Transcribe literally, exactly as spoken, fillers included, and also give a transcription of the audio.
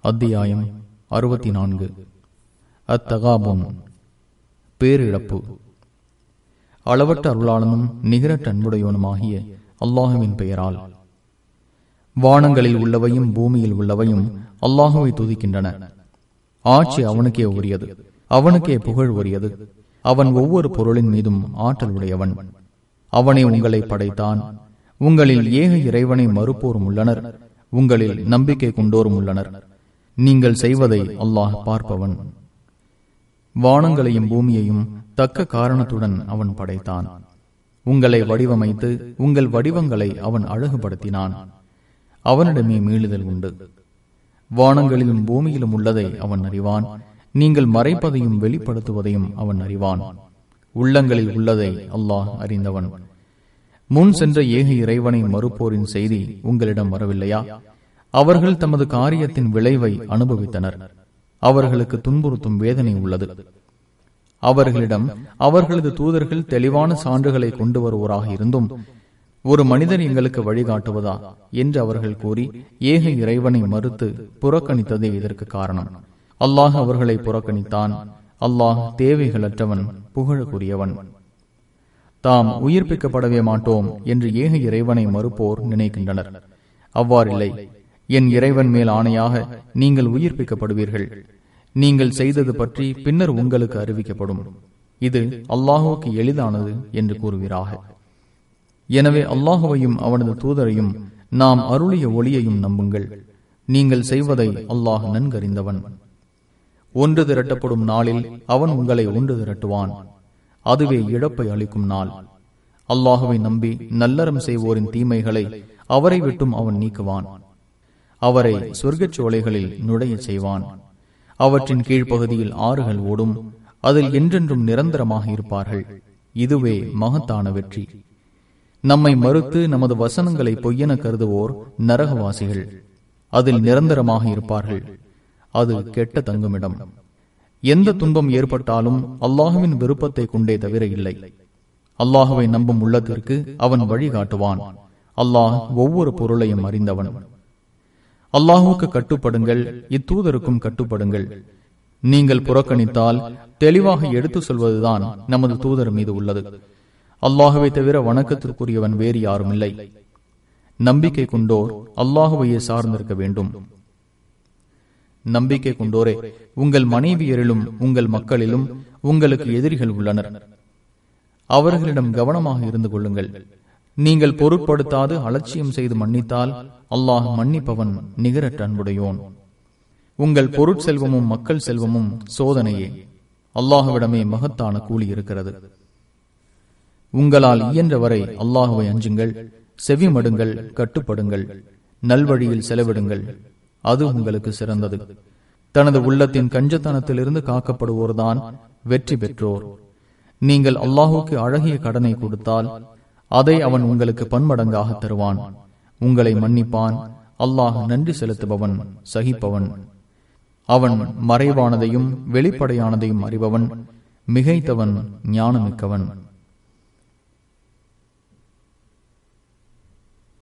அத்தியாயம் அறுபத்தி நான்கு. அத்தகாபுன், பேரிழப்பு. அளவற்ற அருளாளனும் நிகரற்ற அன்புடையவனுமாகிய அல்லாஹுவின் பெயரால். வானங்களில் உள்ளவையும் பூமியில் உள்ளவையும் அல்லாஹுவை துதிக்கின்றன. ஆட்சி அவனுக்கே உரியது, அவனுக்கே புகழ் உரியது. அவன் ஒவ்வொரு பொருளின் மீதும் ஆற்றல் உடையவன். அவனே உங்களை படைத்தான். உங்களில் ஏக இறைவனை மறுப்போரும் உள்ளனர், உங்களில் நம்பிக்கை கொண்டோரும் உள்ளனர். நீங்கள் செய்வதை அல்லாஹ் பார்ப்பவன். வானங்களையும் பூமியையும் தக்க காரணத்துடன் அவன் படைத்தான். உங்களை வடிவமைத்து உங்கள் வடிவங்களை அவன் அழகுபடுத்தினான். அவனிடமே மீளுதல் உண்டு. வானங்களிலும் பூமியிலும் உள்ளதை அவன் அறிவான். நீங்கள் மறைப்பதையும் வெளிப்படுத்துவதையும் அவன் அறிவான். உள்ளங்களில் உள்ளதை அல்லாஹ் அறிந்தவன். முன் சென்ற ஏக இறைவனை மறுப்போரின் செய்தி உங்களிடம் வரவில்லையா? அவர்கள் தமது காரியத்தின் விளைவை அனுபவித்தனர். அவர்களுக்கு துன்புறுத்தும் வேதனை உள்ளது. அவர்களிடம் அவர்களது தூதர்கள் தெளிவான சான்றுகளை கொண்டு வருவோராக இருந்தும், ஒரு மனிதர் எங்களுக்கு வழிகாட்டுவதா என்று அவர்கள் கூறி ஏக இறைவனை மறுத்து புறக்கணித்ததே இதற்கு காரணம். அல்லாஹ் அவர்களை புறக்கணித்தான். அல்லாஹ் தேவைகளற்றவன், புகழக்குரியவன். தாம் உயிர்ப்பிக்கப்படவே மாட்டோம் என்று ஏக இறைவனை மறுப்போர் நினைக்கின்றனர். அவ்வாறில்லை. என் இறைவன் மேல் ஆணையாக நீங்கள் உயிர்ப்பிக்கப்படுவீர்கள். நீங்கள் செய்தது பற்றி பின்னர் உங்களுக்கு அறிவிக்கப்படும். இது அல்லாஹுவுக்கு எளிதானது என்று கூறுவீராக. எனவே அல்லாஹுவையும் அவனது தூதரையும் நாம் அருளிய ஒளியையும் நம்புங்கள். நீங்கள் செய்வதை அல்லாஹ் நன்கறிந்தவன். ஒன்று திரட்டப்படும் நாளில் அவன் உங்களை ஒன்று திரட்டுவான். அதுவே இழப்பை அளிக்கும் நாள். அல்லாஹுவை நம்பி நல்லறம் செய்வோரின் தீமைகளை அவரை விட்டும் அவன் நீக்குவான். அவரை சொர்க்கச் சோலைகளில் நுழைய செய்வான். அவற்றின் கீழ்ப்பகுதியில் ஆறுகள் ஓடும். அதில் என்றென்றும் நிரந்தரமாக இருப்பார்கள். இதுவே மகத்தான வெற்றி. நம்மை மறுத்து நமது வசனங்களை பொய்யென கருதுவோர் நரகவாசிகள். அதில் நிரந்தரமாக இருப்பார்கள். அது கெட்ட தங்குமிடம். எந்த துன்பம் ஏற்பட்டாலும் அல்லாஹுவின் விருப்பத்தை கொண்டே தவிர இல்லை. அல்லாஹுவை நம்பும் உள்ளத்திற்கு அவன் வழிகாட்டுவான். அல்லாஹ் ஒவ்வொரு பொருளையும் அறிந்தவன். அல்லாஹுக்கு கட்டுப்படுங்கள், இத்தூதருக்கும் கட்டுப்படுங்கள். நீங்கள் புறக்கணித்தால் தெளிவாக எடுத்து சொல்வதுதான் நமது தூதர் மீது உள்ளது. அல்லாஹுவை தவிர வணக்கத்திற்குரியவன் வேறு யாரும் இல்லை. நம்பிக்கை கொண்டோர் அல்லாஹுவையே சார்ந்திருக்க வேண்டும். நம்பிக்கை கொண்டோரே, உங்கள் மனைவியரிலும் உங்கள் மக்களிலும் உங்களுக்கு எதிரிகள் உள்ளனர். அவர்களிடம் கவனமாக இருந்து கொள்ளுங்கள். நீங்கள் பொருட்படுத்தாது அலட்சியம் செய்து மன்னித்தால் அல்லாஹ் மன்னிப்பவன், நிகரற்ற அன்புடையோன். உங்கள் பொருட்செல்வமும் மக்கள் செல்வமும் சோதனையே. அல்லாஹுவிடமே மகத்தான கூலி இருக்கிறது. உங்களால் இயன்றவரை அல்லாஹுவை அஞ்சுங்கள், செவிமடுங்கள், கட்டுப்படுங்கள், நல்வழியில் செலவிடுங்கள். அது உங்களுக்கு சிறந்தது. தனது உள்ளத்தின் கஞ்சத்தனத்திலிருந்து காக்கப்படுவோர்தான் வெற்றி பெற்றோர். நீங்கள் அல்லாஹுக்கு அழகிய கடனை கொடுத்தால் அதை அவன் உங்களுக்கு பன்மடங்காக தருவான். உங்களை மன்னிப்பான். அல்லாஹ் நன்றி செலுத்துபவன், சகிப்பவன். அவன் மறைவானதையும் வெளிப்படையானதையும் அறிபவன், மிகைத்தவன், ஞானமிக்கவன்.